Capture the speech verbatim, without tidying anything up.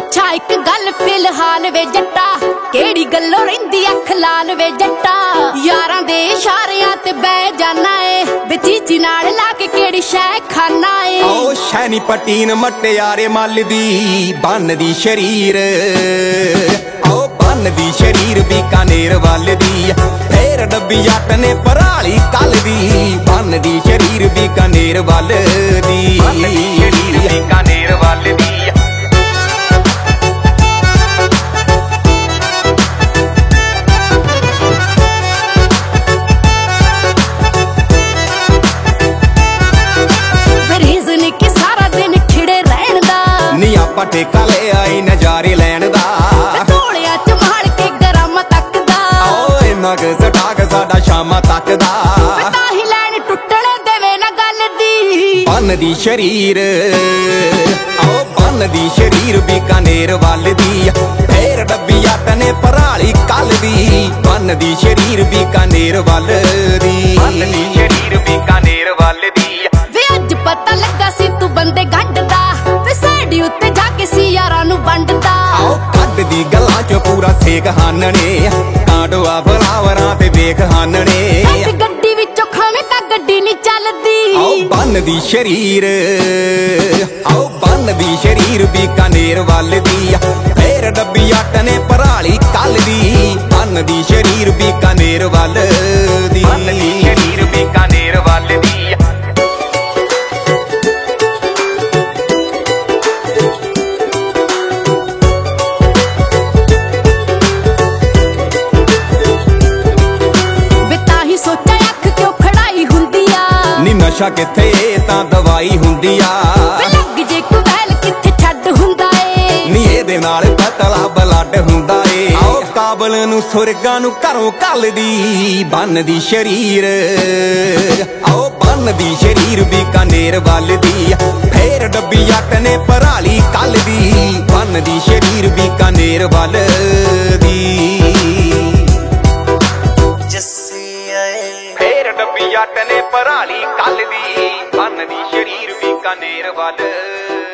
ਪੁੱਛਾ ਇੱਕ ਗੱਲ ਫਿਲਹਾਲ ਵੇ ਜੱਟਾ, ਕਿਹੜੀ ਗੱਲੋਂ ਰਹਿੰਦੀ ਅੱਖ ਲਾਲ ਵੇ ਜੱਟਾ। ਯਾਰਾਂ ਦੇ ਇਸ਼ਾਰਿਆਂ ਤੇ ਬਹਿ ਜਾਣਾ ਏ, ਬਚੀਚੀ ਨਾਲ ਲਾ ਕੇ ਕਿਹੜੀ ਸ਼ੈ ਖਾਨਾ ਏ। ਓ ਸ਼ੈਨੀ ਪਟੀਨ ਮਟਿਆਰੇ ਮੱਲ ਦੀ ਬੰਨਦੀ ਸ਼ਰੀਰ, ਓ ਬੰਨਦੀ ਸ਼ਰੀਰ ਬੀਕਾਨੇਰ ਵੱਲ ਦੀ। ਫੇਰ ਡੱਬੀ ਜੱਟ ਨੇ ਪਰਾਲੀ ਕੱਲ ਦੀ, ਬੰਨਦੀ ਸ਼ਰੀਰ ਬੀਕਾਨੇਰ ਵੱਲ ਦੀ, ਬੰਨਦੀ ਸ਼ਰੀਰ ਬੀਕਾਨੇਰ ਵੱਲ ਦੀ। ਆਪਾਂ ਠੇਕਾ ਲੈ ਆਈ ਨਜ਼ਾਰੇ ਲੈਣ ਦਾ, ਢੋਲਿਆਂ ਚ ਮਾਲ ਕੇ ਗਰਮ ਤੱਕਦਾ। ਓ ਇੰਨਾ ਕੁ ਸਟਾਕ ਸਾਡਾ ਸ਼ਾਮਾਂ ਤੱਕ ਦਾ, ਤਾਂ ਹੀ ਲੈਣ ਟੁੱਟਣ ਦੇਵੇ ਨਾ ਗੱਲ ਦੀ। ਬੰਨਦੀ ਸ਼ਰੀਰ, ਓ ਬੰਨਦੀ ਸ਼ਰੀਰ ਬੀਕਾਨੇਰ ਵੱਲ ਦੀ। ਫੇਰ ਡੱਬੀ ਜੱਟ ਨੇ ਪਰਾਲੀ ਕੱਲ ਦੀ, ਬੰਨਦੀ ਸ਼ਰੀਰ ਬੀਕਾਨੇਰ ਵੱਲ ਦੀ, ਬੰਨਦੀ ਸ਼ਰੀਰ ਬੀਕਾਨੇਰ ਵੱਲ ਦੀ। ਵੇ ਅੱਜ ਪਤਾ ਲੱਗਾ ਸੀ ਤੂੰ ਬੰਦੇ ਗੰਢਦਾ, ਵੇ ਸਾਡੀ ਉੱਤੇ ਜਾ ਕੇ ਸੀ ਯਾਰਾਂ ਨੂੰ ਵੰਡਦਾ। ਆਓ ਕੱਢਦੀ ਗੱਲਾਂ ਚ ਪੂਰਾ ਸੇਕ ਹਾਨਣੇ, ਕਾਂਡਵਾ ਫਲਾਵਰਾਂ ਤੇ ਵੇਖ ਹਾਨਣੇ। ਗੱਡੀ ਵਿੱਚੋਂ ਖਾਵੇਂ ਤਾਂ ਗੱਡੀ ਨਹੀਂ ਚੱਲਦੀ। ਆਓ ਬੰਨਦੀ ਸ਼ਰੀਰ, ਆਓ ਬੰਨਦੀ ਸ਼ਰੀਰ ਬੀਕਾਨੇਰ ਵੱਲ ਦੀ। ਫੇਰ ਡੱਬੀ ਜੱਟ ਨੇ ਪਰਾਲੀ ਕੱਲ ਦੀ, ਬੰਨਦੀ ਸ਼ਰੀਰ ਬੀਕਾਨੇਰ ਵੱਲ ਦੀ, ਬੰਨਦੀ ਸ਼ਰੀਰ ਬੀਕਾਨੇਰ ਵੱਲ ਦੀ। ਨਸ਼ਾ ਕਿੱਥੇ ਤਾਂ ਦਵਾਈ ਹੁੰਦੀ ਆ, ਲੱਗ ਜੇ ਕੁਵੈਲ ਕਿੱਥੇ ਛੱਡ ਹੁੰਦਾ ਏ। ਨੀ ਇਹਦੇ ਨਾਲ ਪਤਲਾ ਬਲੱਡ ਹੁੰਦਾ ਏ। ਆਓ ਕਾਬਲ ਨੂੰ ਸੁਰਗਾਂ ਨੂੰ ਘਰੋਂ ਘੱਲਦੀ, ਬੰਨਦੀ ਸ਼ਰੀਰ, ਆਓ ਬੰਨਦੀ ਸ਼ਰੀਰ ਬੀਕਾਨੇਰ ਵੱਲ ਦੀ। ਫੇਰ ਡੱਬੀ ਜੱਟ ਨੇ ਪਰਾਲੀ ਕੱਲ ਦੀ, ਬੰਨਦੀ ਸ਼ਰੀਰ ਬੀਕਾਨੇਰ ਵੱਲ ਦੀ। ਫੇਰ ਡੱਬੀ ਜੱਟ ਨੇ ਪਰਾਲੀ ਕੱਲ ਦੀ, ਬੰਨਦੀ ਸ਼ਰੀਰ ਬੀਕਾਨੇਰ ਵੱਲ।